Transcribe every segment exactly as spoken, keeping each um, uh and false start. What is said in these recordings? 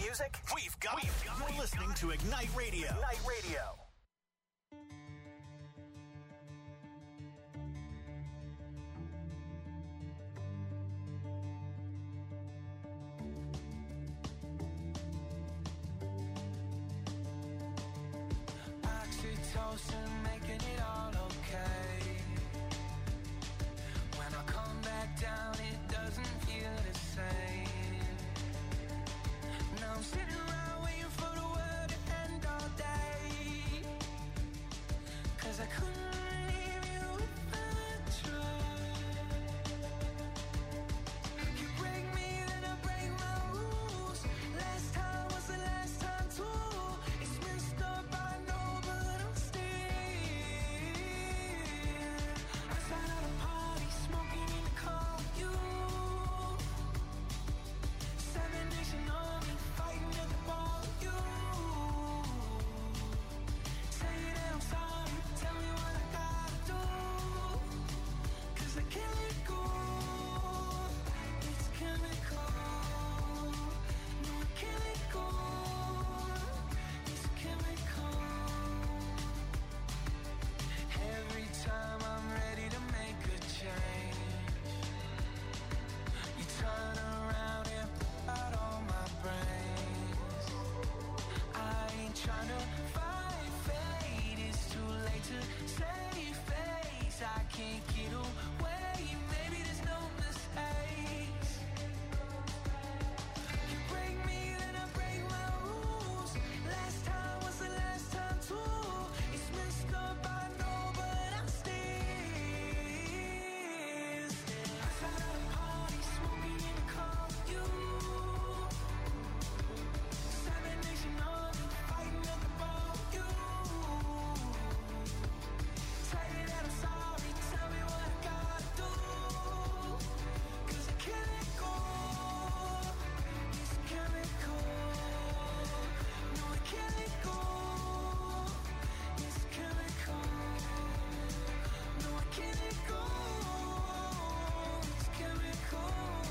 music? We've got it. You're listening to Ignite Radio. Ignite Radio. Oxytocin, making it all okay. When I come back down, it doesn't feel the same. Now I'm sitting around waiting for the world to end all day. 'Cause I couldn't leave you if I tried. You break me, then I break my rules. Last time was the last time too. It's messed up, I know, but I'm still outside of the party, smoking in the car with you. Seven Nation Army, fighting at the bar with you. Say that I'm sorry, tell me what I gotta do. 'Cause I can't let go. It's chemical. No, I can't let go. It's chemical. Every time I'm ready to make a change, you turn around and put out all my brains. I ain't trying to fight fate, it's too late to save face. I can't get away, maybe there's no mistakes. You break me, then I break my rules. Last time was the last time too. It's messed up, I know, but I'm still outside of the party, smoking in the car with you. Seven Nation Army, fighting at the bar with you. Say that I'm sorry, tell me what I gotta do. 'Cause I can't let go. It's chemical. No, I can't let go. It's chemical. No, I can't let go. It's chemical.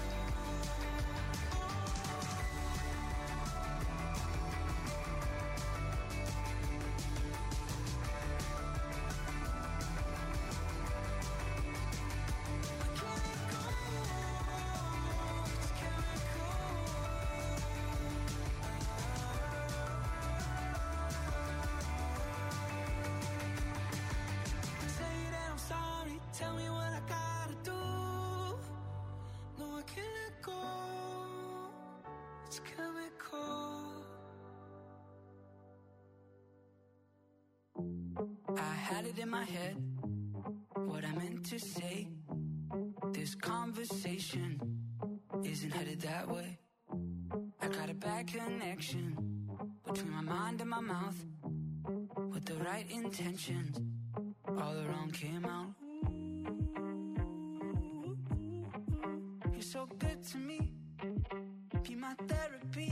Say that I'm sorry, tell me what I gotta do. No, I can't let go. It's chemical. I had it in my head, what I meant to say. This conversation isn't headed that way. I got a bad connection between my mind and my mouth. With the right intentions, all the wrong came out. You're so good to me, be my therapy.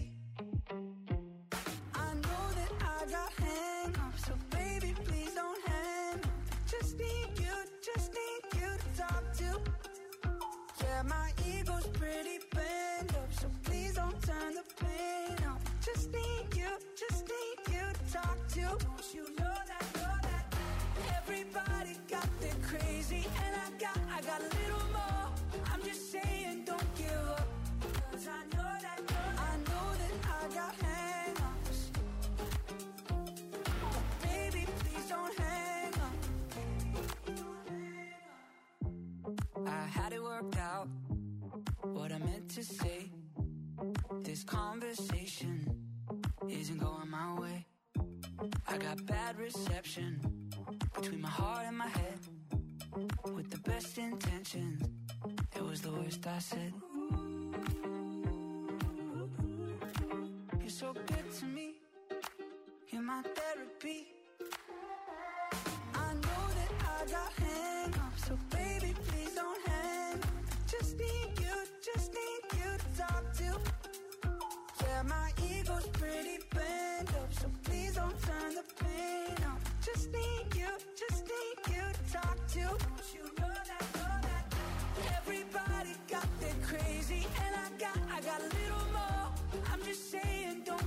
I know that I got hang-ups, so baby, please don't hang up. Just need you, just need you to talk to. Yeah, my ego's pretty bent up, so please don't turn the pain up. Just need you, just need you to talk to. Don't you know that, know that everybody got their crazy, and I got, I got a little more. I'm just saying, don't give up, 'cause I know that, know that I know that I got hang-ups. But baby, please don't hang up. I had it worked out, what I meant to say. This conversation isn't going my way. I got bad reception between my heart and my head. With the best intentions, it was the worst I said. You're so good to me, you're my therapy. I know that I got hang-ups, so baby, please don't hang up. Just need you, just need you to talk to. Yeah, my ego's pretty bent up, so please don't turn the pain up. Just need you, just need you to talk to. Don't you know that, know that everybody got their crazy, and I got, I got a little more. I'm just saying, don't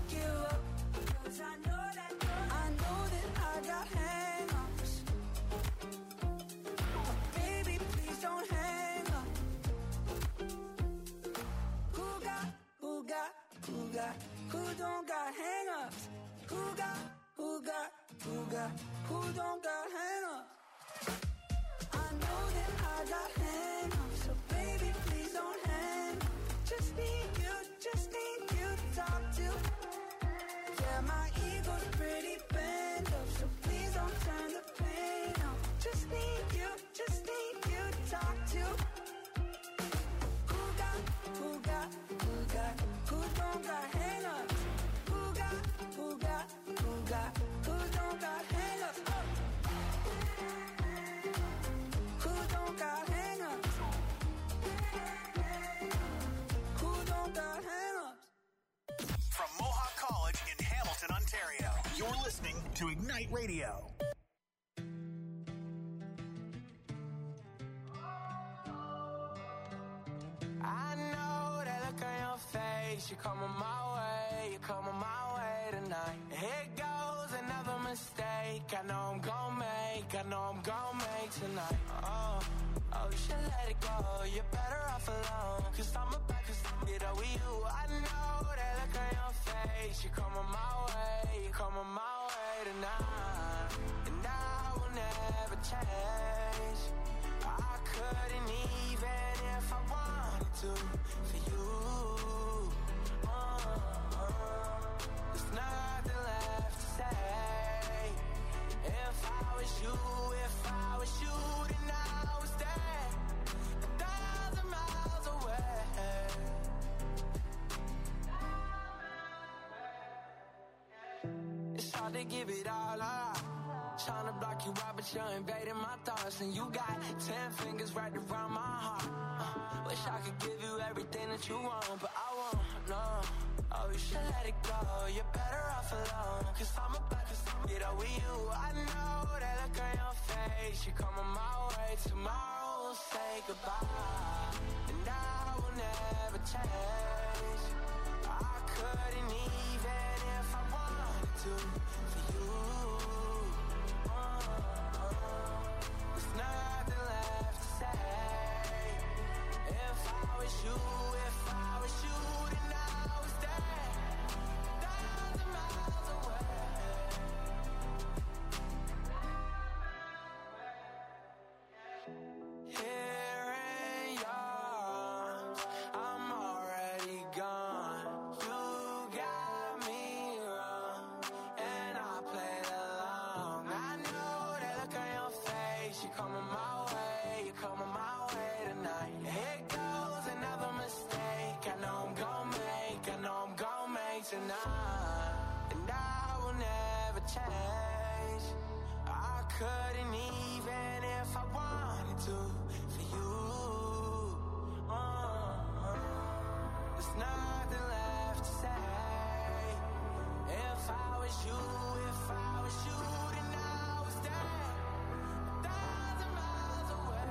who don't got hang-ups? I know that I got hang-ups, so baby, please don't hang up. Just need you, just need you to talk to. Yeah, my ego's pretty bent up, so please don't turn the pain up. Just need you, just need you to talk to. Who got, who got, who got, who don't got hang-ups? Who got, who got, who got, who don't got hang-ups? Oh. Who don't got hang-ups? Who don't got hang-ups? From Mohawk College in Hamilton, Ontario, you're listening to Ignite Radio. I know that look on your face. You're coming my way, you're coming my way tonight. Here goes another mistake. I know I'm gon' make, I know I'm gon' make tonight. Oh, oh, you should let it go. You're better off alone. Cause I'm about to get over you. I know that look on your face. You're coming my way, you're coming my way tonight. And I will never change. I couldn't even if I wanted to for you. Uh, uh, there's nothing left to say. If I was you, if I was you, then I would stay a thousand miles away. It's hard to give it all up. Trying to block you out, but you're invading my thoughts. And you got ten fingers wrapped around my heart. uh, Wish I could give you everything that you want, but I won't, no. Oh, you should let it go, you're better off alone. Cause I'm about to get over you. I know that look on your face. You're coming my way, tomorrow we'll say goodbye. And I will never change. I couldn't even if I wanted to for you. Nothing left to say. If I was you, if I was you, then I would stay a thousand miles away. Here in your arms, I'm already gone. You got me wrong, and I played along. I know that look on your face. You're coming my way, you're coming my way tonight. Here goes another mistake. I know I'm gon' make, I know I'm gon' make tonight. And I will never change. I couldn't even if I wanted to for you. Uh, uh, there's nothing left to say. If I was you, if I was you, then I would stay a thousand miles away.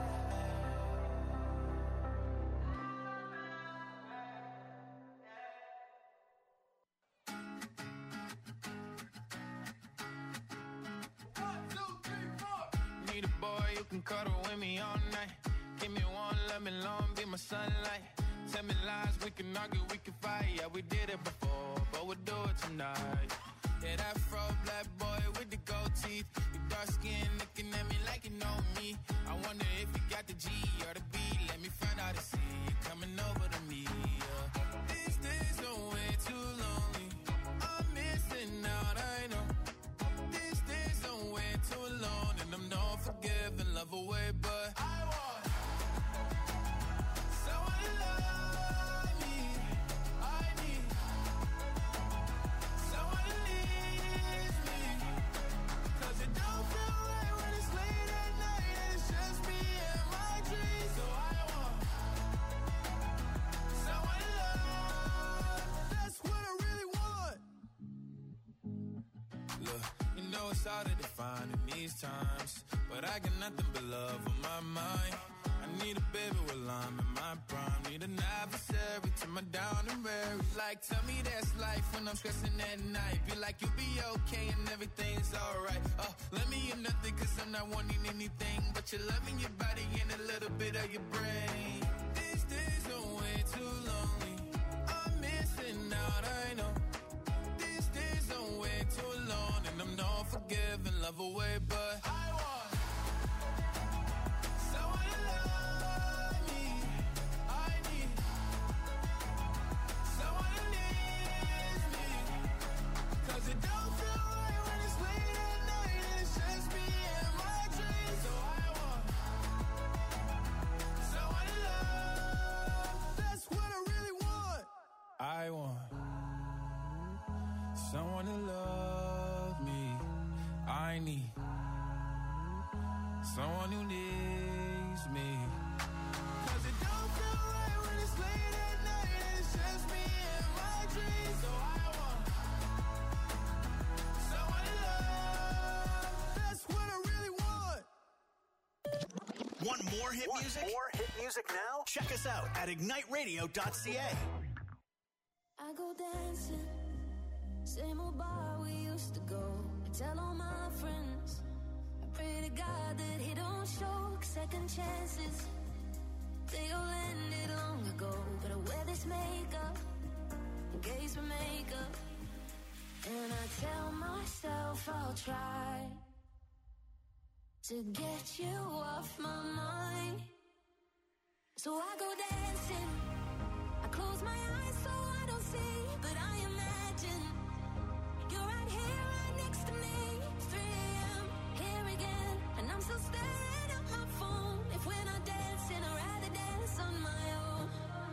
One, two, three, four. Need a boy you can cuddle with me all night. Give me one, let me long, be my sunlight. Tell me lies, we can argue, we can fight. Yeah, we did it before, but we'll do it tonight. Yeah, that fro black boy with the gold teeth. You dark skin looking at me like you know me. I wonder if you got the G or the B. Let me find out and see you coming over to me. Yeah. These days are way too lonely. I'm missing out, I know. These days are way too long, and I'm not forgiving, love away, but I want someone to love me. I need someone to leave me. Cause it don't feel right when it's late at night and it's just me and my dreams. So I want someone to love. That's what I really want. Look, you know it's hard to define in these times, but I got nothing but love on my mind. I need a baby while I'm in my prime. Need an adversary to my down and weary. Like, tell me that's life when I'm stressing at night. Be like, you'll be okay and everything's alright. Uh, let me in nothing cause I'm not wanting anything but your love in your body and a little bit of your brain. These days are way too lonely. I'm missing out, I know. These days are way too long, and I'm not forgiving, love away, someone who needs me. Cause it don't feel right when it's late at night and it's just me and my dreams. So I want someone to love. That's what I really want. Want more hit Want music? more hit music now? Check us out at ignite radio dot c a. I go dancing, same old bar we used to go. I tell all my friends, I pray to God that he don't show second chances. They all ended long ago, but I wear this makeup in case we make up. And I tell myself I'll try to get you off my mind. So I go dancing, I close my eyes so I don't see, but I imagine you're right here, right next to me. three a.m. here again, and I'm still staring at my phone. If we're not dancing, I'd rather dance on my own.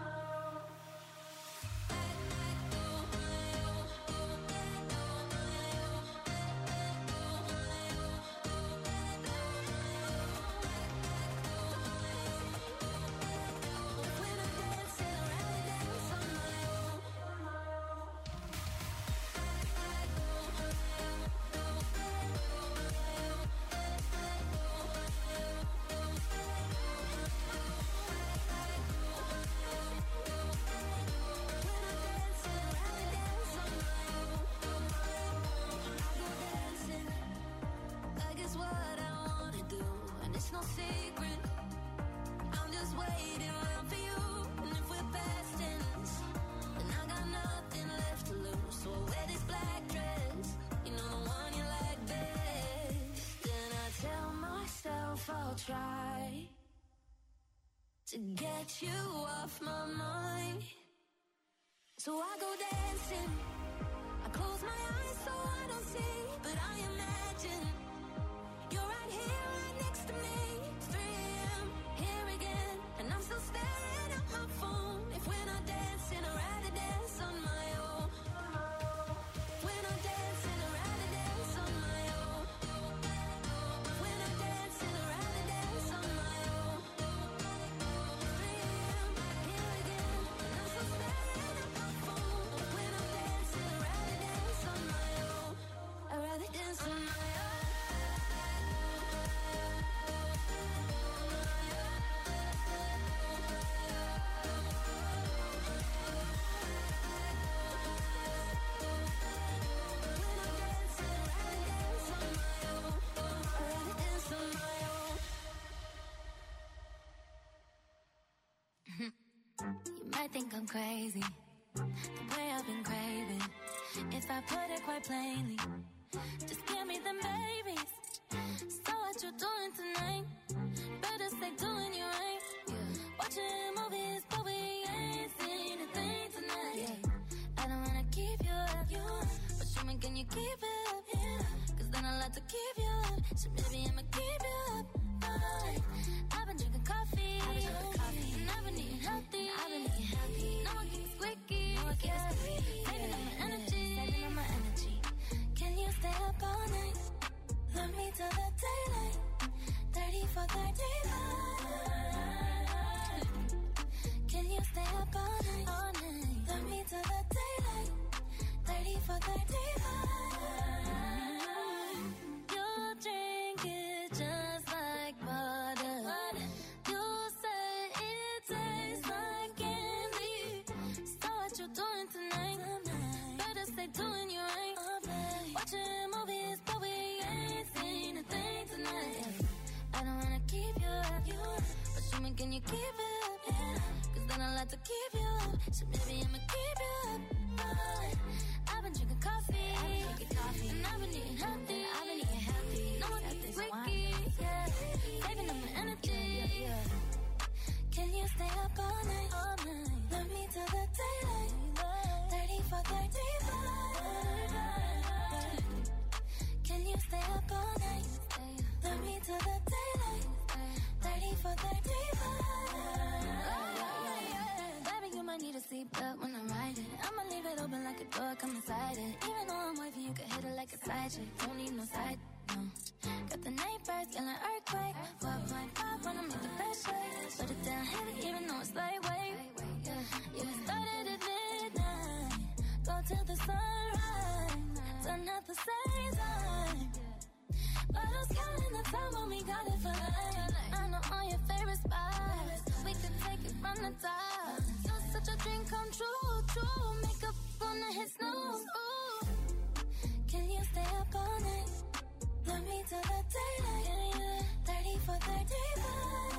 No secret, I'm just waiting around for you. And if we're past tense, then I got nothing left to lose. So I wear this black dress, you know the one you like best. Then I tell myself I'll try to get you off my mind. So I go dancing, I close my eyes so I don't see, but I imagine you're right here, right next to me. three a.m. here again, and I'm still staring at my phone. If we're not dancing, I'd rather dance on my own. If we're not dancing, I'd rather dance on my own. If we're not dancing, I'd rather dance on my own. three a.m. here again, and I'm still staring at my phone. If we're not dancing, I'd rather dance on my own. I'd rather dance on my own. You might think I'm crazy, the way I've been craving. If I put it quite plainly, just give me them babies. So what you doing tonight? Better stay doing you right. Watching movies, but we ain't seen a thing tonight. Yeah. I don't wanna keep you up, you up, but show me can you keep it up? Yeah. Cause then I like to keep you up, so maybe I'ma keep you up. Right. I've been drinking coffee, I've been drinking coffee, and I've been eating healthy. I've been eating healthy. No one keeps squeaky, no one keeps squeaky. Saving up my energy, saving up my energy. Can you stay up all night? Love me till the daylight. Thirty for thirty-five. Can you stay up all night? All night. Love me till the daylight. Thirty for thirty-five. You'll drink it just like water. You say it tastes like candy. So what you doing tonight? Better stay doing you right. Watching movies, but we ain't seen a thing tonight. I don't wanna keep you up, you up, but show me can you keep it up? Yeah. Cause then I like to keep you up, so maybe I'ma keep you up. Right. I've been drinking coffee, I've been drinking coffee, and I've been eating healthy. I've been eating healthy. No one keeps squeaky, yeah. Saving up my energy. Yeah, yeah. Can you stay up all night? All night. Love me till the daylight. Thirty for thirty-five. Can you stay up all night? Love me till the daylight. Thirty for thirty-five. Baby, you might need a seatbelt when I'm riding. I'ma leave it open like a door, come inside it. Even though I'm wifey, you can hit it like a side chick. Don't need no side. no. Got the night birds, yelling earthquake. four point five when I make the best shake. Put it down heavy, even though it's lightweight. Yeah, we started at midnight. Go till the sunrise. Done at the same time. Bottles counting the time when we got it for life. I know all your favorite spots. We could take it from the top. You're such a dream come true, true. Makeup on the hit snooze. Ooh, can you stay up all night? Love me till the daylight. thirty for thirty-five.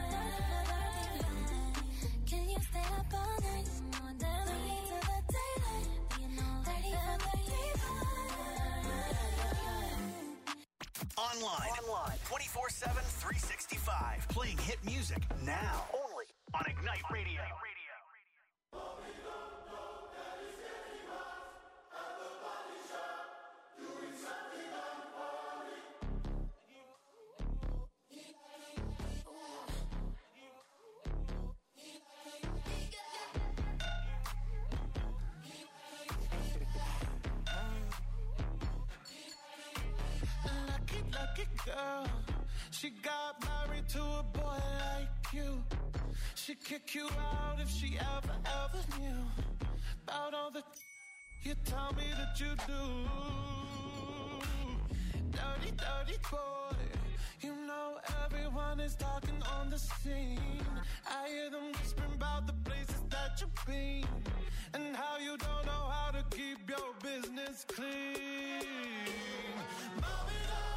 Can you stay up all night? Love me till the daylight. thirty for thirty-five. Online. Online. twenty-four seven, three sixty-five. Playing hit music now. Only on Ignite Radio. Girl, she got married to a boy like you. She'd kick you out if she ever, ever knew about all the you tell me that you do. Dirty, dirty boy. You know everyone is talking on the scene. I hear them whispering about the places that you've been and how you don't know how to keep your business clean. Mommy,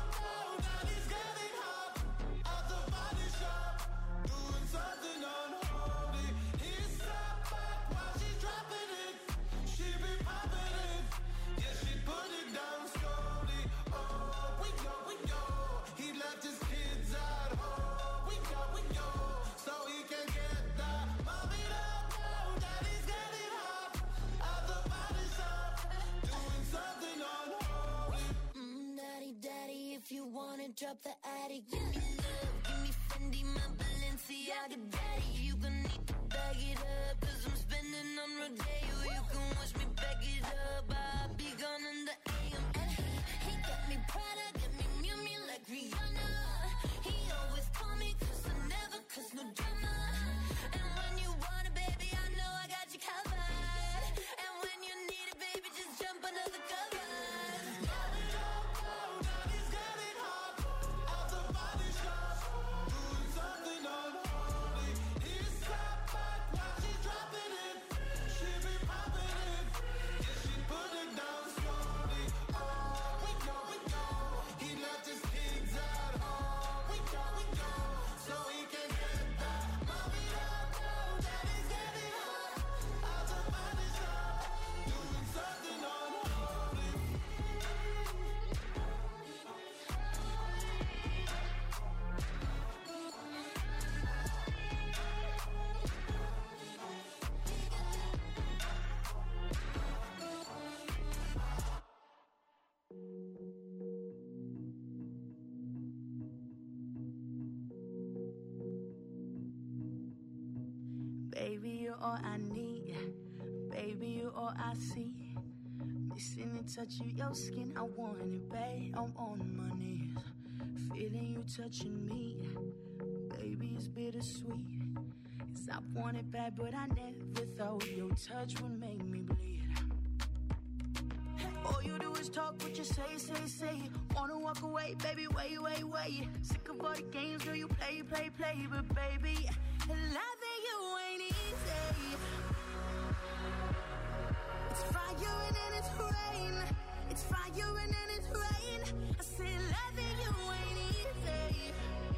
something unholy. He sat back while she's dropping it. She be popping it. Yeah, she put it down slowly. Oh, we go, we go. He left his kids at home. We go, we go. So he can get that. Mommy don't know that he's getting hot at the body shop, doing something unholy. Mm, daddy, daddy, if you wanna drop the attic, give me love, give me Fendi, my Balenciaga daddy. You gon' need to bag it up, cause I'm spending on Rodeo. You can watch me back it up, I'll be gone in the A M. And he, he got me Prada, got me Miu Miu like Rihanna. He always call me cause I never cause no drama. And when you want it, baby, I know I got you covered. And when you need it, baby, just jump under the covers. Mommy don't know that he's getting hot at the body shop, doing something unholy. He sat back while she's dropping it. She be popping it. Yeah, she put it down slowly. Oh, we go, we go. He left his kids at home. We go, we go. So he can get that. Mommy don't know that he's getting hot at the body shop, doing something unholy. Baby, you're all I need. Baby, you're all I see. Missing the touch of your skin, I want it, babe. I'm on my knees, feeling you touching me. Baby, it's bittersweet. 'Cause I want it bad, but I never thought your touch would make me bleed. All you do is talk, what you say, say, say. Wanna walk away, baby, wait, wait, wait. Sick of all the games, girl, you play, play, play. But baby, loving you ain't easy. It's fire and then it's rain. It's fire and then it's rain. I say loving you ain't easy.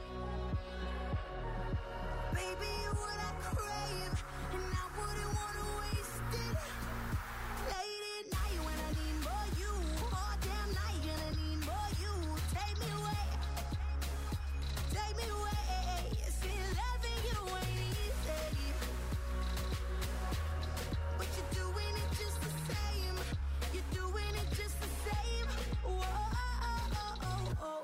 Baby, you're what I crave, and I wouldn't wanna waste it. Late at night when I need more you, all damn night and I need more you. Take me away, take me away. See, loving you ain't easy, but you're doing it just the same. You're doing it just the same. Whoa, oh, oh, oh.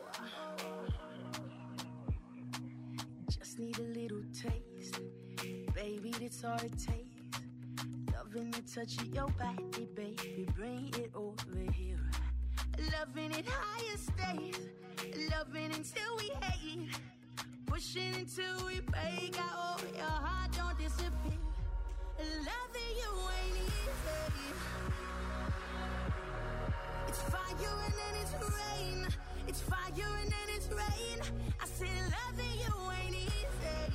Just need a little taste, baby, that's all it takes. Loving the touch of your body, baby, bring it over here. Loving it higher stays, Loving until we hate, pushing until we break. I hope your heart don't disappear. Loving you ain't easy. It's fire and then it's rain. It's fire and then it's rain. I said loving you ain't easy.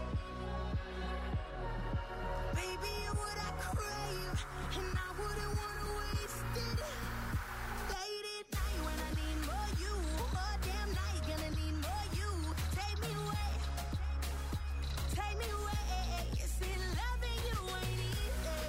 Baby, you're what I crave, and I wouldn't wanna waste it. Late at night when I need more you, all damn night gonna need more you. Take me away, take me away. You see, loving you ain't easy,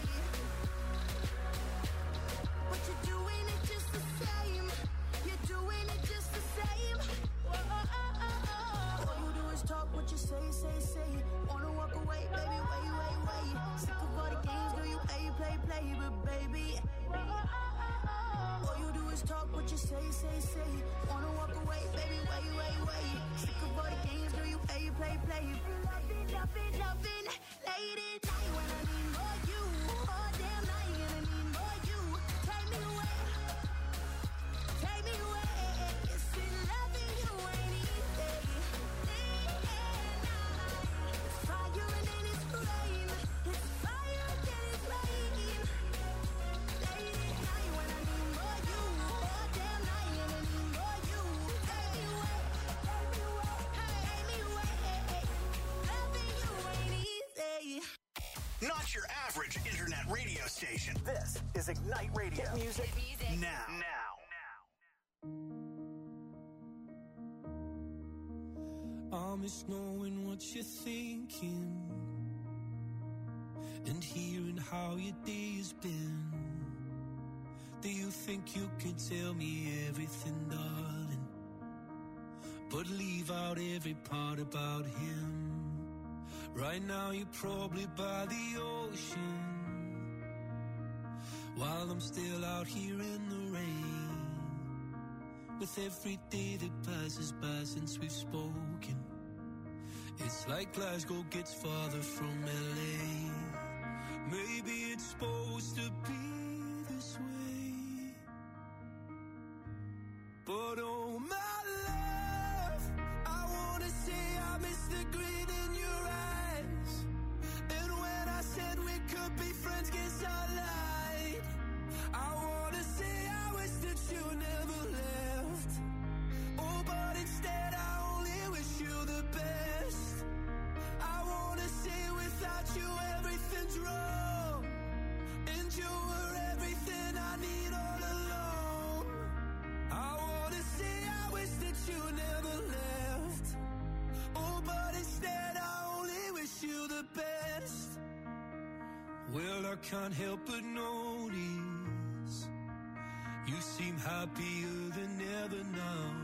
but you're doing it just the same. You're doing it just the same. Whoa, oh, oh, oh. All you do is talk what you say, say, say. Wanna walk away, baby, wait, wait, wait. Sick of all the games, girl, you play, play, play, but baby, whoa, oh, oh, oh. All you do is talk what you say, say, say. Wanna walk away, baby, wait, wait, wait. Sick of all the games, girl, you play, play, play. Loving, loving, loving. Late at night when I need more you, all damn night and I need more you. Take me away, take me away. You see, loving you ain't easy. It's fire and then it's rain. It's fire and then it's rain. Late at night when I need more you, all damn night and I need more you. Take me away, take me away, take me away. Loving you ain't easy. Not your average internet radio station. This is Ignite Radio. Hit music, now. Now. I miss knowing what you're thinking and hearing how your day has been. Do you think you can tell me everything, darling, but leave out every part about him? Right now you're probably by the ocean, while I'm still out here in the rain. With every day that passes by since we've spoken, it's like Glasgow gets farther from L A. Maybe it's supposed to be this way, but oh my love, I wanna say I miss the grin in your eyes. And when I said we could be friends, guess I lied. I wanna say I wish that you never left. Oh, but instead I only wish you the best. I wanna say without you everything's wrong, and you were everything I need all along. I wanna say I wish that you never left. Oh, but instead I only wish you the best. Well, I can't help but notice you seem happier than ever now.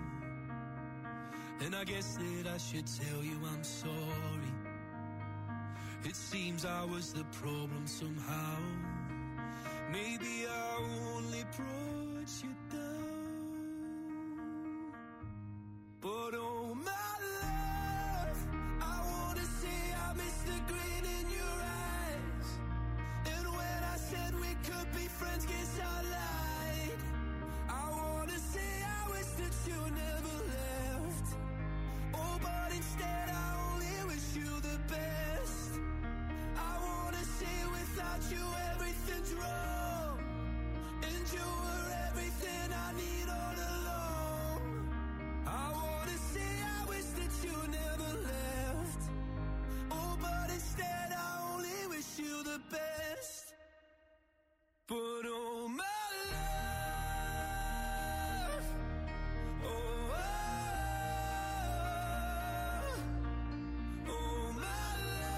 And I guess that I should tell you I'm sorry. It seems I was the problem somehow. Maybe I only brought you down. But oh my love, I wanna say I miss the grin in your eyes. And when I said we could be friends, guess I lied. I wanna say I wish that you never left. Oh, but instead I only wish you the best. I wanna say without you everything's wrong, and you were everything I need all along. I wanna say I wish that you never left. Oh, but instead I only wish you the best. But oh my love, oh, oh, oh my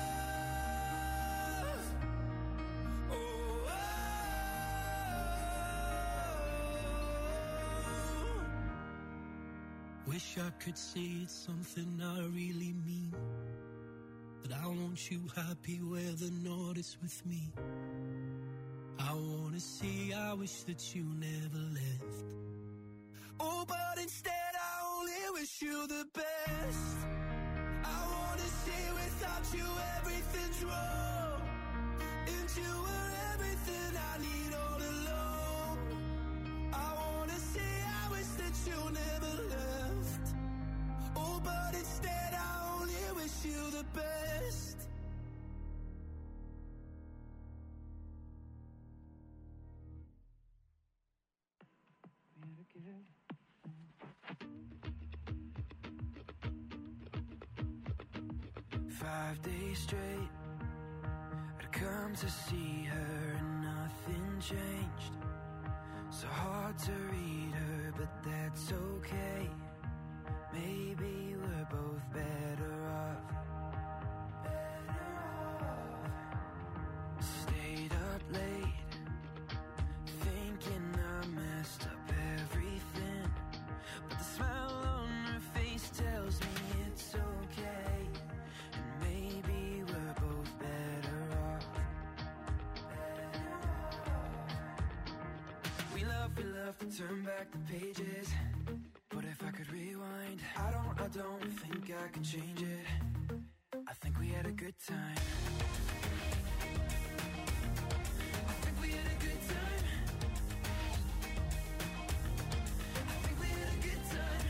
love, oh, oh. Wish I could say it's something I really mean, that I want you happy where the north is with me. I wanna say I wish that you never left. Oh, but instead I only wish you the best. I wanna say without you everything's wrong, and you were everything I need all along. I wanna say I wish that you never left. Five days straight, I'd come to see her and nothing changed. So hard to read her, but that's okay. Maybe we're both better off. Better off. Stayed up late, thinking I messed up everything. But the smile on her face tells me it's okay. And maybe we're both better off. Better off. We love, we love to turn back the pages. But if I could rewind, I don't, I don't think I could change it. I think we had a good time. I think we had a good time. I think we had a good time.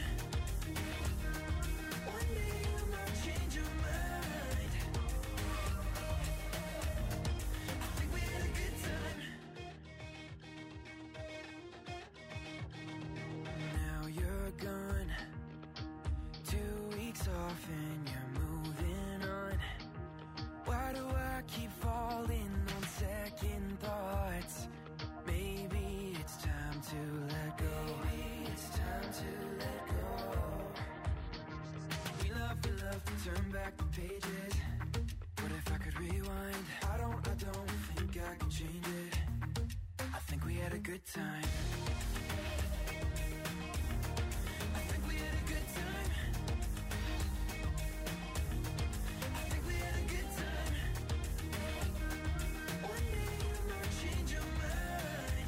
One day you might change your mind. I think we had a good time. Now you're gone, two weeks off and you're moving on. Why do I keep falling on second thoughts? Maybe it's time to let go. Maybe it's time to let go. We love, we love to turn back the pages. But if I could rewind, I don't, I don't think I could change it. I think we had a good time. I think we had a good time. I think we had a good time. One day you might change your mind.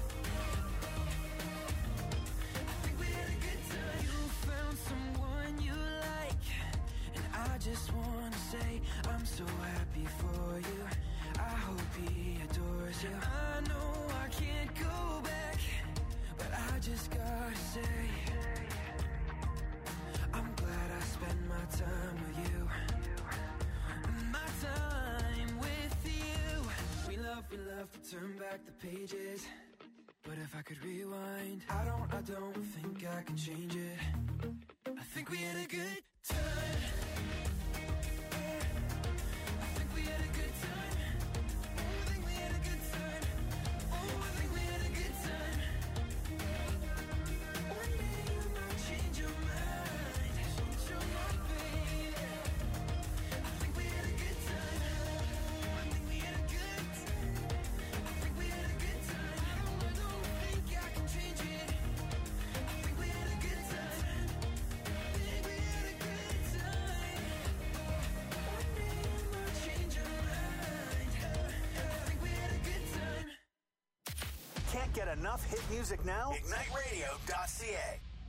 I think we had a good time. You found someone you like, and I just wanna say I'm so happy for you. I hope he adores you. I know I can't go back, but I just gotta say I'm glad I spent my time with you. My time with you. We love, we love to turn back the pages. But if I could rewind, I don't, I don't think I can change it. I think we had a good time. I think we had a good time. Oh, I think we had a good time. Oh, I think we had a good time. One day you might change your mind. Change your mind, baby. I think we had a good time. Oh, I think we had a good time. I think we had a good time. I don't, I don't think I can change it. I think we had a good time. I think we had a good time. One day you might change your mind. I think we had a good time. Can't get enough hit music now? Ignite Radio dot C A.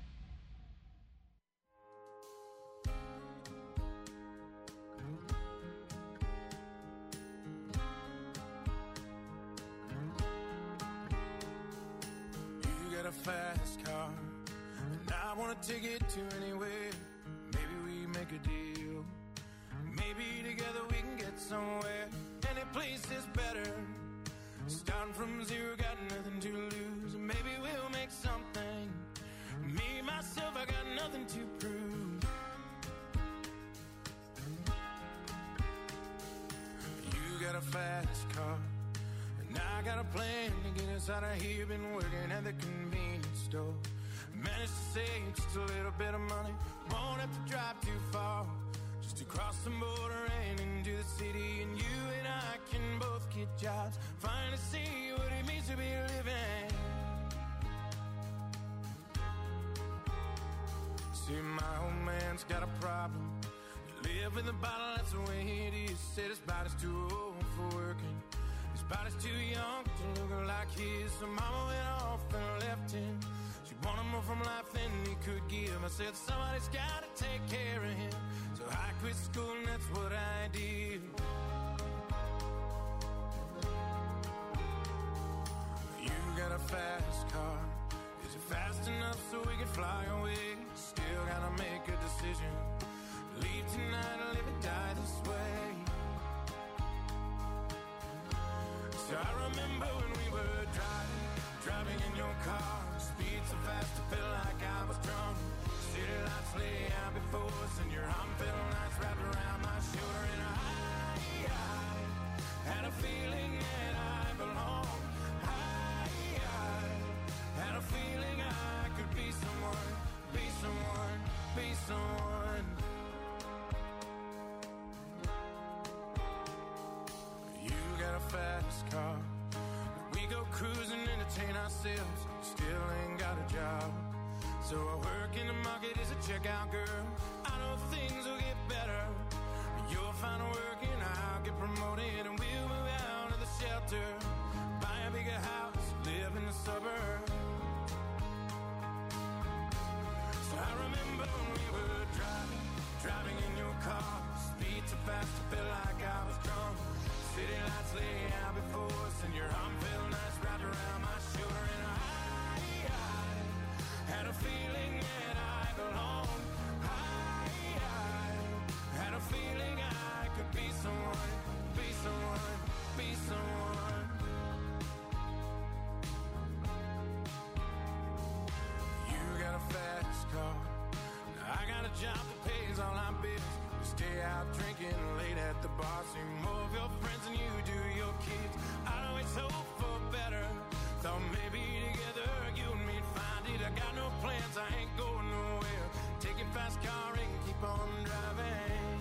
You got a fast car, and I wanna take it to anywhere. Maybe we make a deal. Maybe together we can get somewhere. Any place is better. Starting from zero, got nothing to lose. Maybe we'll make something. Me, myself, I got nothing to prove. You got a fast car, and I got a plan to get us out of here. Been working at the convenience store. Managed to save just a little bit of money. Won't have to drive too far. Just to cross the border and into the city. And you and I can both get jobs. Finally see what it means to be living. See, my old man's got a problem. You live in the bottle, that's the way it is. Said his body's too old for working. His body's too young to look like his. So mama went off and left him. She wanted more from life than he could give. I said somebody's gotta take care of him. So I quit school and that's what I did. You got a fast car. Is it fast enough so we can fly away? Still gotta make a decision. Leave tonight or live and die this way. So I remember when we were driving Driving in your car, speed so fast I feel like I was drunk. City lights lay out before us, and your arm felt nice wrapped around my shoulder. And I, I had a feeling that I belonged. I, I had a feeling I could be someone, be someone, be someone. You got a fast car. We go cruising, entertain ourselves. Still ain't got a job. So I work in the market as a checkout girl. I know things will get better. You'll find work and I'll get promoted, and we'll move out of the shelter, buy a bigger house, live in the suburbs. So I remember when we were driving, driving in your car. Speed so fast I felt like I was drunk. City lights lay out before us, and your arm felt nice wrapped around my shoulder. And I, I had a feeling that I belonged. I, I had a feeling I could be someone, be someone, be someone. You got a fast car. Now I got a job that pays all our bills. We stay out drinking late at the bar. See more of your friends than you do your kids. I always hope for better. Thought maybe together you and me'd find it. I got no plans, I ain't going nowhere. Taking fast car and keep on driving.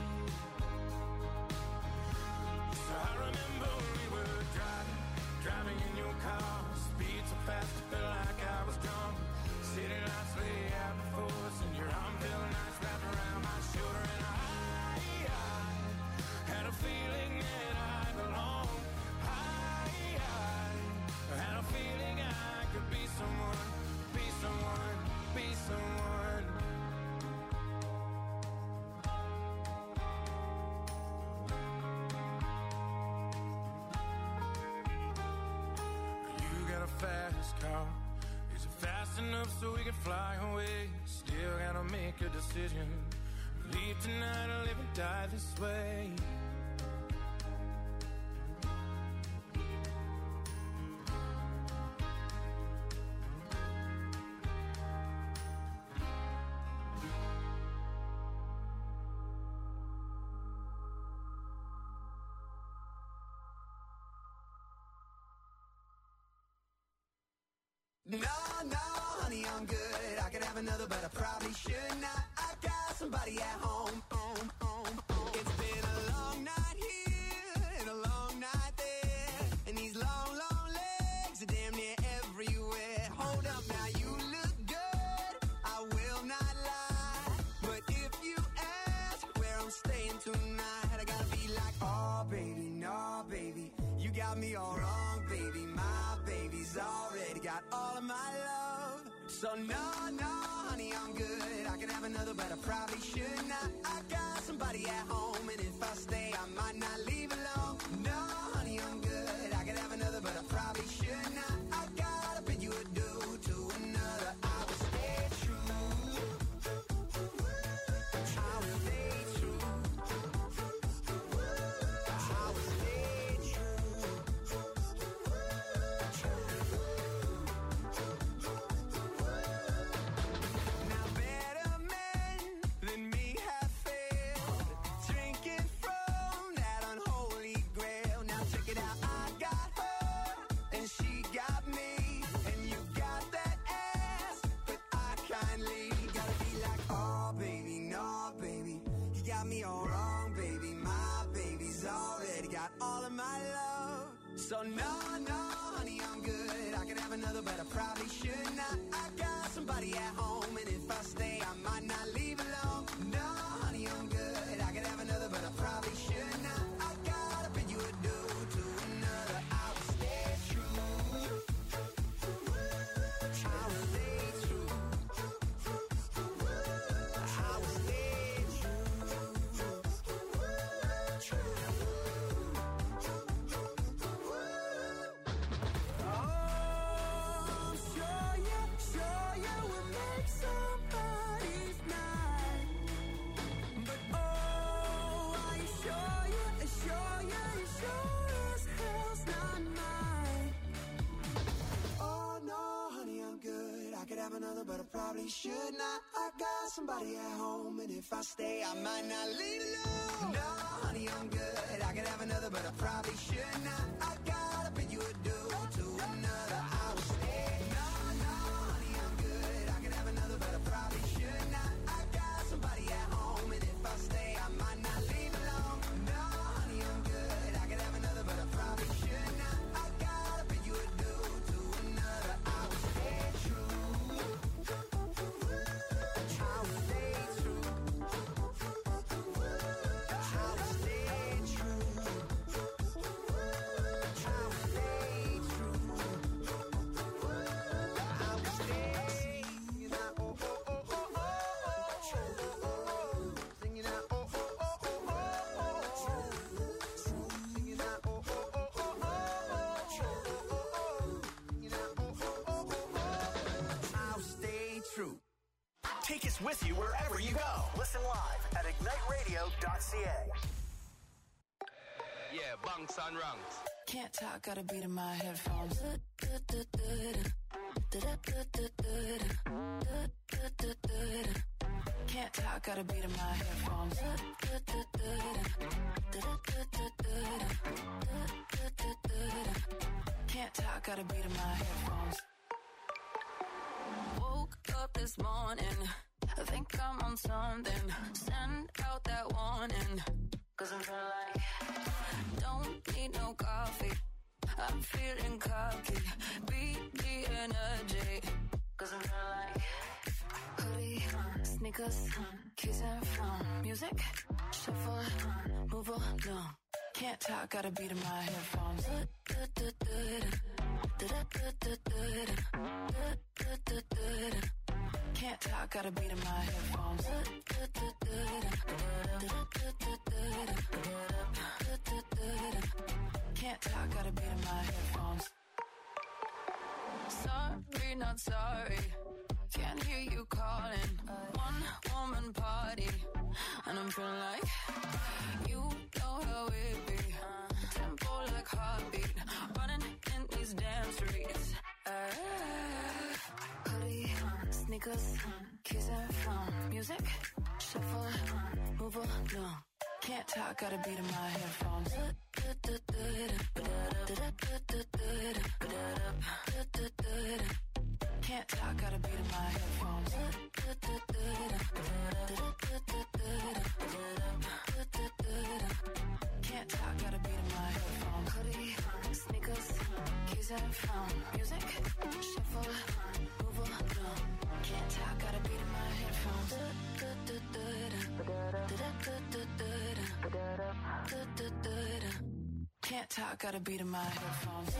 So I remember when we were driving, driving in your car. Speed so fast I felt like I was drunk. City lights lay out before us, and your arm felt nice wrapped around my shoulder. And I, I had a feeling that I belonged. I, I had a feeling I could be someone, be someone, be someone. You got a fast car. Is it fast enough so we can fly away? Still gotta make a decision. Leave tonight or live and die this way. No, no, honey, I'm good. I could have another, but I probably should not. I got somebody at home. home, home, home. It's been a long night here and a long night there, and these long, long legs are damn near everywhere. Hold up now, you look good, I will not lie. But if you ask where I'm staying tonight, I gotta be like, oh, baby, no, baby. You got me all wrong, baby. My baby's already got all of my love. So no, no, honey, I'm good. I could have another, but I probably should not. I got somebody at home, and if I stay, I might not leave alone. No, honey, I'm good. I could have another, but I probably should not. I gotta bid you adieu to another. I will stay true. I will stay true. I will stay true. Now better men than me have failed, drinking from that unholy grail. Now check it out, I got her and she got me, and you got that ass, but I kindly gotta be like, oh baby, no baby, you got me all wrong, baby. My baby's already got all of my love. So no, no, honey, I'm good. I could have another, but I probably should not. I got somebody at home, and if I stay, I might not leave alone. No, honey, I'm good. I could have another, but I probably should not. I gotta bid you adieu to another. I will stay true. I will stay true. I will stay true. Oh, I'm sure you, sure you will make somebody's night. another, but I probably should not. I got somebody at home, and if I stay, I might not leave alone. No, honey, I'm good. I could have another, but I probably should not. I gotta bid you adieu to another. I will stay. No, no, honey, I'm good. I could have another, but I probably should not. I got somebody at home, and if I stay, I might not leave alone. No, honey, I'm good. I could have another, but I probably should not. I gotta bid you adieu to another. I will stay true. I will stay true. I will stay true. I will stay true. I will stay. Singing out, oh, oh, oh, oh, oh, oh. Singing out, oh, oh, oh, oh, oh, oh. Singing out, oh, oh, oh, oh, oh, oh. Singing out, oh, oh, oh, oh, oh. I'll stay true. Take us with you wherever you go. Listen live at ignite radio dot c a. Yeah, bunks and ranks. Can't talk, got a beat in my headphones. Can't talk, got a beat in my headphones. Can't talk, got a beat in my headphones. Woke up this morning, I think I'm on something. Send out that warning, cause I'm feeling like don't need no coffee. I'm feeling cocky, beat the energy, cause I'm feeling like hoodie, sneakers, keys and phone, music, shuffle, move along. Can't talk, got a beat in my headphones. Can't talk, got a beat in my headphones. Can't talk, got a beat in my headphones. Sorry, not sorry. Can't hear you calling. One woman party, and I'm feeling like you know how it be. Tempo like heartbeat, running in these damn streets. Uh, hoodie, sneakers, keys and phone, music, shuffle, move along. Can't talk, got a beat in my headphones. Can't talk, got a beat in my headphones. Can't talk, got a beat in my headphones. Hoodie, sneakers, keys and phone, music, shuffle, move along. Can't talk, got a beat in my headphones. Can't talk, got a beat in my headphones.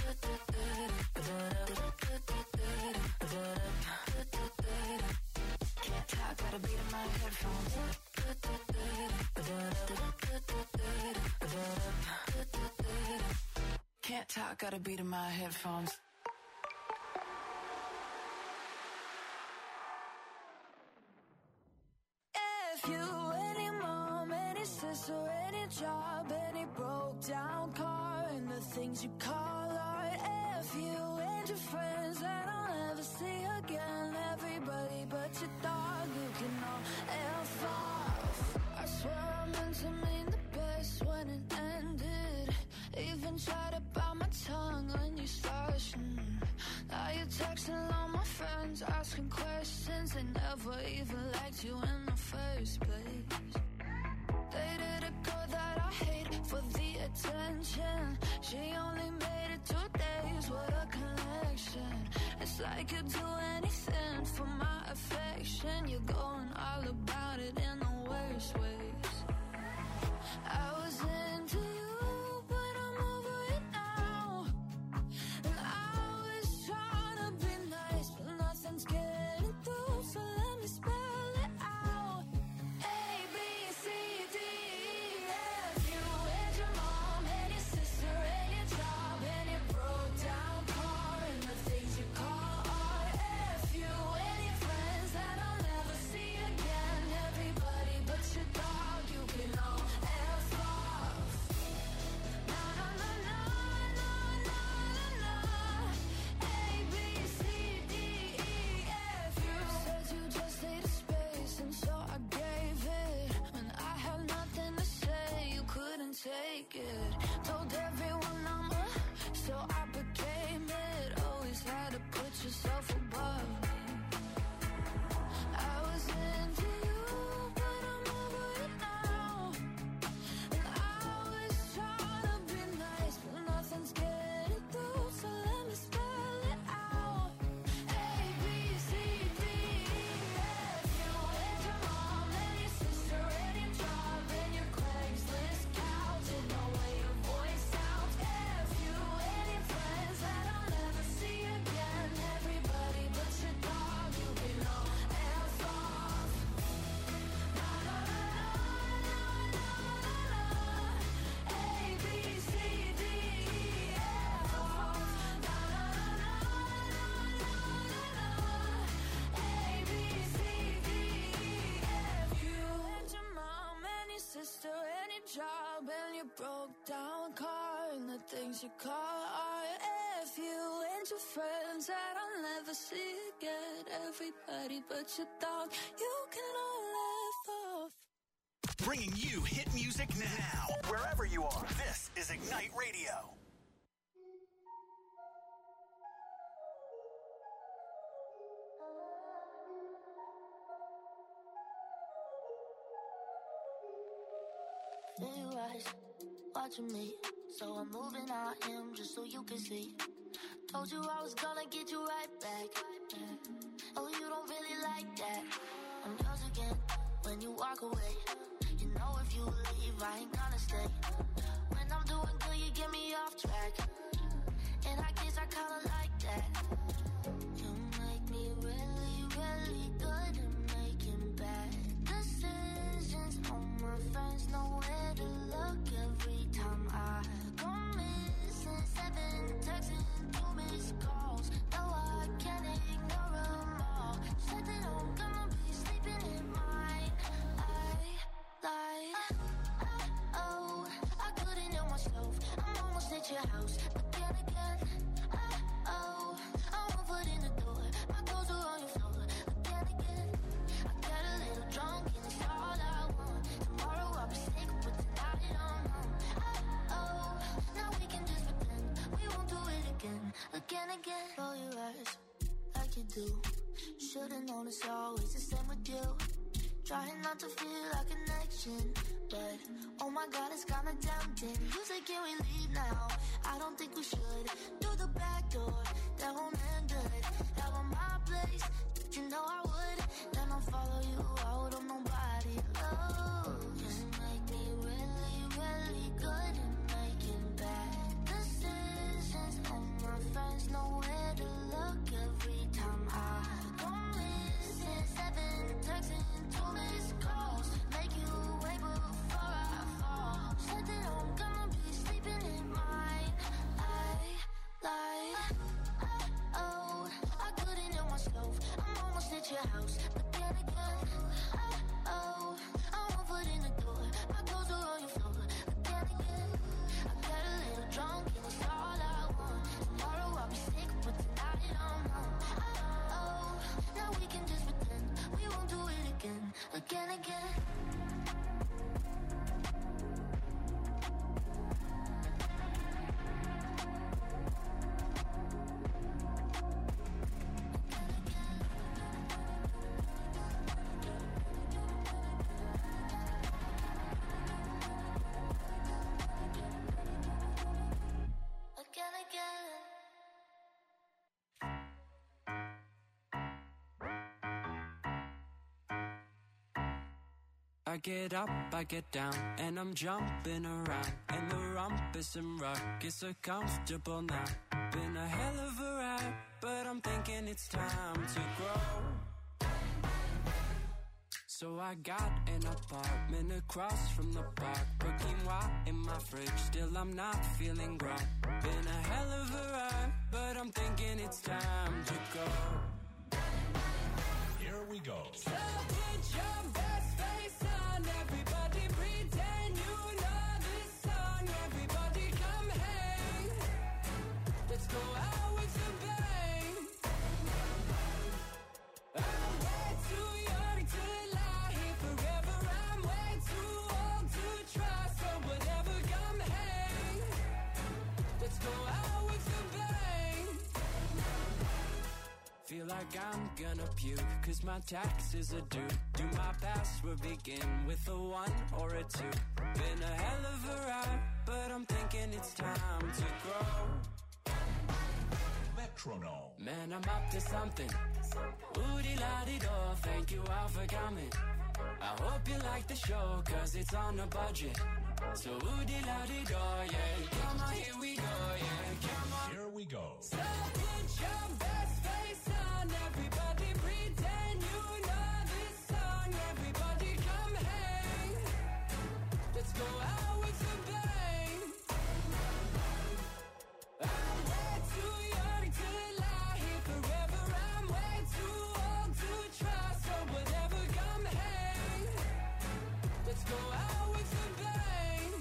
Can't talk, got a beat in my headphones. Can't talk, got a beat in my headphones. If you, any mom, any sister, any job, any broke down car, and the things you call art. If you and your friends that I'll never see again, everybody but your dog, you can all F off. I swear I meant to mean the best when it ended. Even tried to bite my tongue when you started. Mm. Now you're texting all my friends, asking questions. They never even liked you in the first place. Dated a girl that I hate for the attention. She only made it two days, what a connection. It's like you'd do anything for my affection. You're going all about it in the worst ways. I was into you, but I'm over it now. And I was trying to be nice, but nothing's getting through, so let me spell it out. A, B, C, D, E, F. You and your mom and your sister and your job and your broke down car and the things you call art. F you and your friends that I'll never see again. Everybody but your dog, you can all F off. make it. Told everyone I'm a, so I became it. Always had to put yourself above me. I was into you, but I'm over it now. And I was trying to be nice, but nothing's getting through, so let me spell it out. A, B, C, D, E, F. You and your mom and your sister and your job and your Craigslist couch and the way your voice sounds. F, you and your friends that I'll never see again. Everybody but your dog, you can all F off. Na na na na na na na. A, B, C, D, E, F off. Na na na na na na na. A, B, C, D, E, F. You and your mom and your sister and your job and your broke down car and the things you call art. F you and your friends that I'll never see again. Everybody but your dog, you can all laugh off. Bringing you hit music now. Wherever you are, this is Ignite Radio. Feel your eyes watching me, so I'm moving out him just so you can see. Told you I was gonna get you right back. Yeah. Oh, you don't really like that. I'm yours again when you walk away. You know if you leave, I ain't gonna stay. When I'm doing good, you get me off track. And I guess I kinda like that. You make me really, really good at making bad decisions. All my friends know where to look every time I go missing. Seven texts and two missed calls. No, I can't ignore them all. Said that I'm gonna be sleeping in mine. I lied. Oh, I couldn't help myself. I'm almost at your house again, again. Oh, I won't put in the door. My clothes are on your floor again, again. I got a little drunk and it's all I want. Tomorrow I'll be sick, but tonight I'm home. Oh, now we can just pretend we won't do it again, again, again. Roll your eyes like you do. Should've known it's always the same with you. Trying not to feel a connection, but oh my God, it's kinda tempting. You say, can we leave now? I don't think we should. Through the back door, that won't end good. Have on my place, you know I would. Then I'll follow you out on nobody. Oh, you make me really, really good at making bad decisions. All my friends know where to look every time I go missing. Seven texts and two missed calls. Make you wait before I fall. Said that I'm gonna be sleeping in mine. I lied. Oh, I couldn't help myself. I'm almost at your house again, again. Oh, I won't put in the door. My clothes are on your floor again, again. I got a little drunk and it's all I want. Tomorrow I'll be sick, but tonight I'm home. Oh, now we can just pretend we won't do it again, again, again. Again, again. I get up, I get down, and I'm jumping around. And the rumpus and ruckus so comfortable now. Been a hell of a ride, but I'm thinking it's time to grow. So I got an apartment across from the park. Put quinoa in my fridge, still I'm not feeling grown. Been a hell of a ride, but I'm thinking it's time to go. Here we go. So put your best face on, everybody pretend you know this song. Everybody come hang, let's go out with a bang. I'm way too young to lie here forever. I'm way too old to try, so whatever, come hang. like I'm gonna puke, cause my taxes are due. Do my password begin with a one or a two? Been a hell of a ride, but I'm thinking it's time to grow. Metronome. Man, I'm up to something. Oodie-la-dee-do, thank you all for coming. I hope you like the show, cause it's on a budget. So oodie-la-dee-do, yeah. Come on, here we go, yeah. Come on. Here we go. So put your best face on, everybody pretend you know this song. Everybody come hang. Let's go out with a bang. I'm way too young to lie here forever. I'm way too old to try. So whatever, come hang. Let's go out with a bang.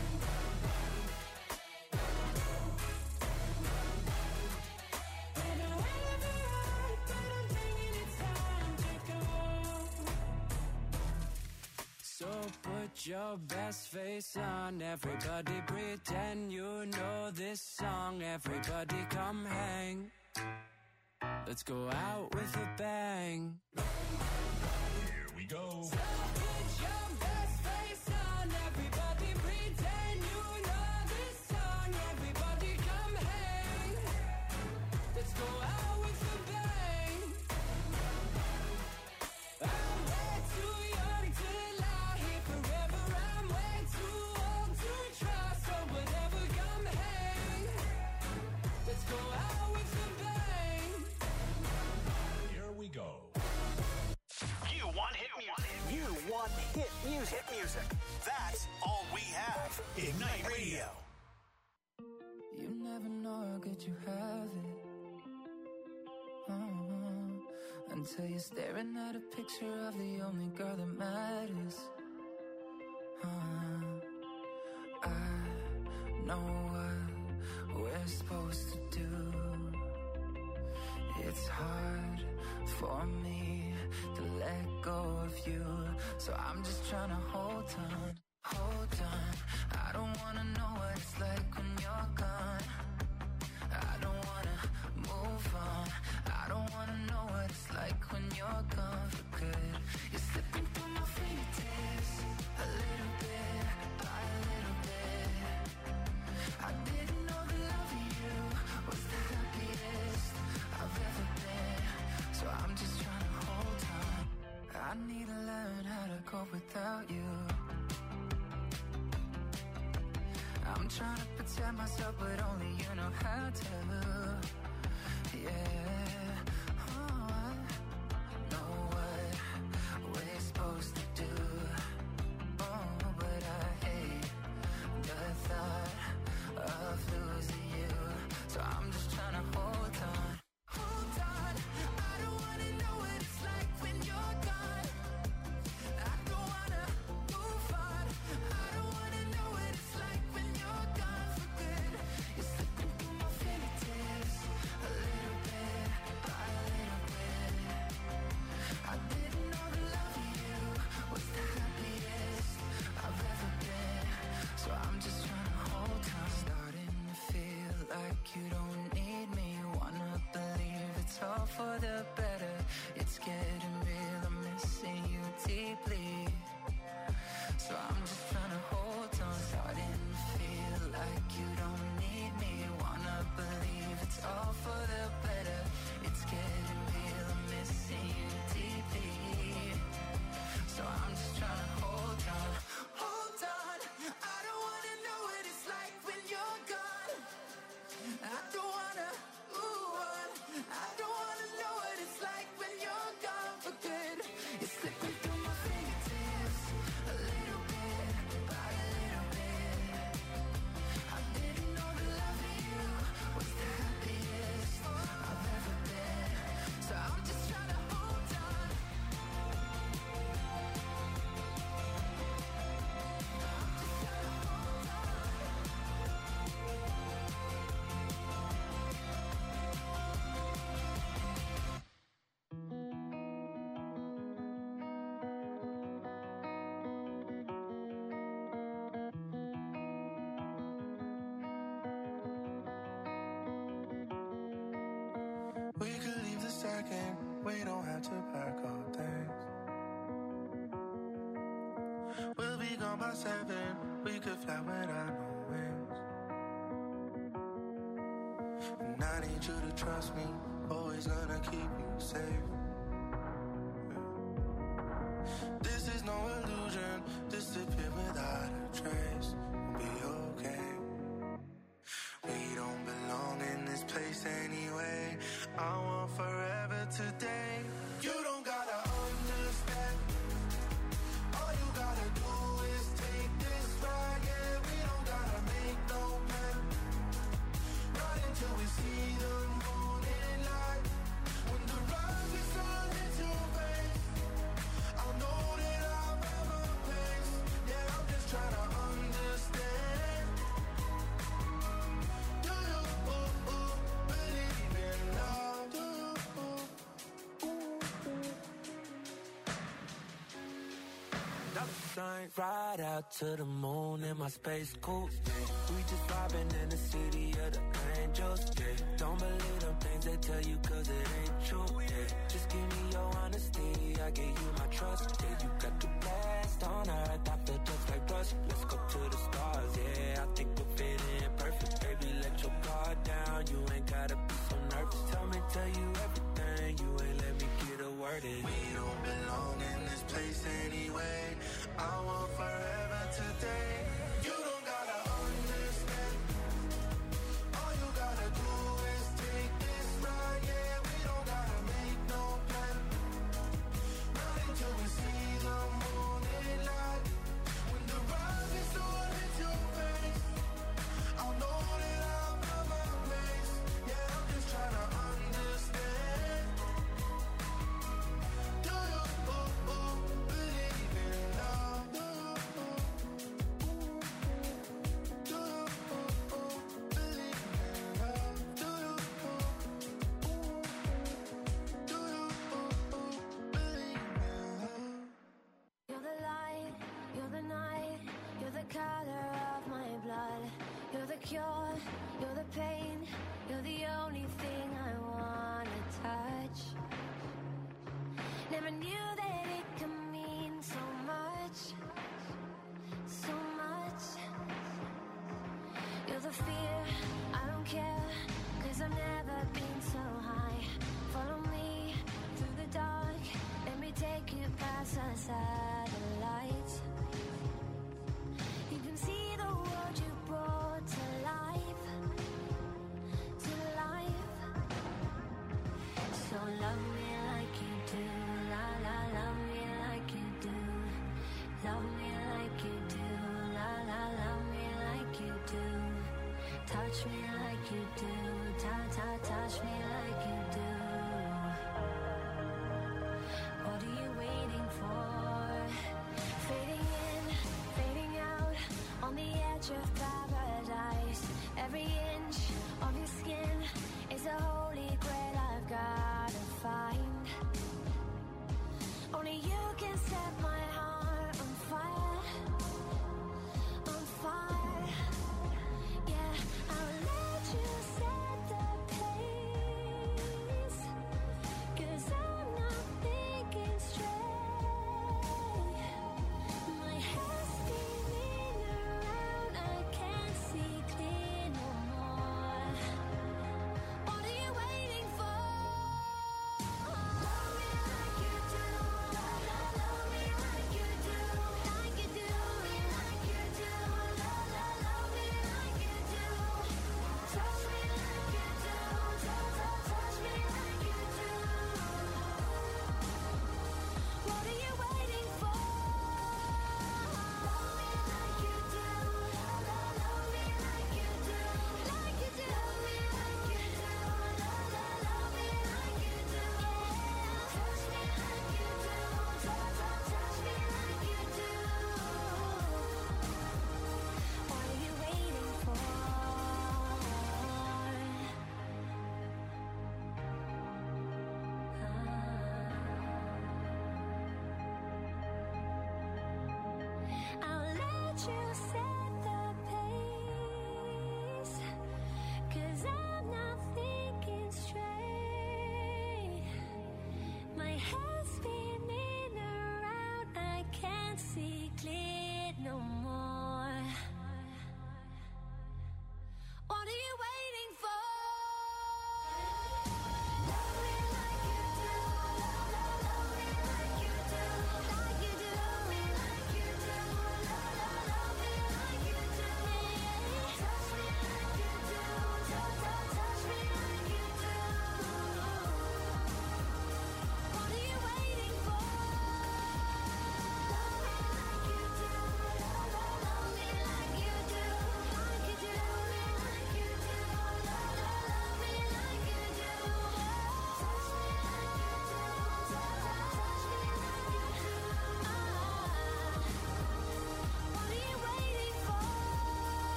Been a hell of a ride, but I'm thinking it's time to go. So put your best face on, everybody pretend you know this song. Everybody come hang. Let's go out with a bang. Here we go. So put your best face on, everybody pretend you know this song. Everybody come hang. Let's go out with a bang. I'm way too young to lie here forever. I'm way too old to try. So whatever, come hang. Let's go out with a bang. Here we go. You want hit music. You want hit music. Hit music. That's all we have. Ignite Radio. You never know how good you have it. Uh-huh. Until you're staring at a picture of the only girl that matters. Uh, I know what we're supposed to do. It's hard for me to let go of you, so I'm just trying to hold on, hold on. I don't wanna know what it's like when you're gone. I don't wanna move on. I don't wanna know what it's like when you're gone for good. You're slipping through my fingertips, a little bit by a little bit. I didn't know the love of you was the happiest I've ever been, so I'm just trying to hold on. I need to learn how to cope without you. I'm trying to protect myself, but only you know how to. Yeah, oh, I know what we're supposed to do. Oh, but I hate the thought of losing you, so I'm just trying to hold on. Hold on, I don't wanna know what it's like when you're gone. I don't wanna move on. I don't wanna know what it's like when you're gone for good. You're slipping through my fingertips, a little bit by a little bit. I didn't know the love of you was the happiest I've ever been, so I'm just trying to hold on. Starting to feel like you don't need me. Wanna believe it's all for the better. It's getting real, I'm missing you deeply, so I'm just trying to hold on. Starting to feel like you don't need me. Wanna believe it's all for the better. It's getting real, I'm missing you deeply, so I'm just trying to hold on. Hold on, I don't wanna know what it's like when you're gone. I don't wanna move on. I don't wanna know what it's like when you're gone for good. You're slipping through my fingertips, a little bit second, we don't have to pack our things. We'll be gone by seven, we could fly without no wings. And I need you to trust me, always gonna keep you safe. This is no illusion, disappear without a trace. We'll be okay. We don't belong in this place anyway. I want forever today. You don't gotta understand. All you gotta do is take this ride. Yeah, we don't gotta make no plan. Right until we see the morning light. When the rise is on into your face, I'll know that I've ever place. Yeah, I'm just trying to understand. Do you ooh, ooh, believe in love? Do you ooh, ooh, Another drink, ride out to the moon in my space coupe. We just vibing in the city of the angels. Yeah. Don't believe them things they tell you cause it ain't true. Yeah. Just give me your honesty, I give you my trust. Yeah, you got the blast on earth, I feel just like rust. Let's go to the stars, yeah, I think we're fitting perfect. Baby, let your guard down, you ain't gotta be so nervous. Tell me, tell you everything, you ain't let me get a word in. We don't belong in this place anyway. I want forever today. You don't gotta understand. All you gotta do is take this ride. Yeah, we don't gotta make no plan. Not until we see the morning light. When the rise is on into your face, I'll know that I've got my place. Yeah, I'm just trying to understand. Do you ooh, ooh, believe in love? Do you ooh, ooh, do you ooh, ooh, believe in love? Do you ooh, ooh, do you ooh, ooh, believe in love? You're the light, you're the night, you're the color of my blood. You're the cure, you're the pain, you're the only thing I wanna touch. Never knew that it could mean so much, so much. You're the fear, I don't care, cause I've never been so high. Follow me through the dark, let me take you past the satellites. You can see the world you brought to life, to life. So love me like you do, la la, love me like you do. Love me like you do, la la, love me like you do. Touch me like you do, ta ta, touch me like you do. What are you waiting for? Fading in, fading out, on the edge of paradise. Every inch of your skin is a holy grail I've gotta find. Only you can set my heart on fire, on fire. Yeah, I'll let you set the pace, cause I'm not thinking straight. My head's spinning around, I can't see clear no more. What are you waiting for? Love me like you do, love, love, love me like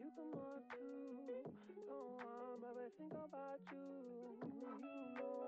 you some more too. No, I'm always think about you. You know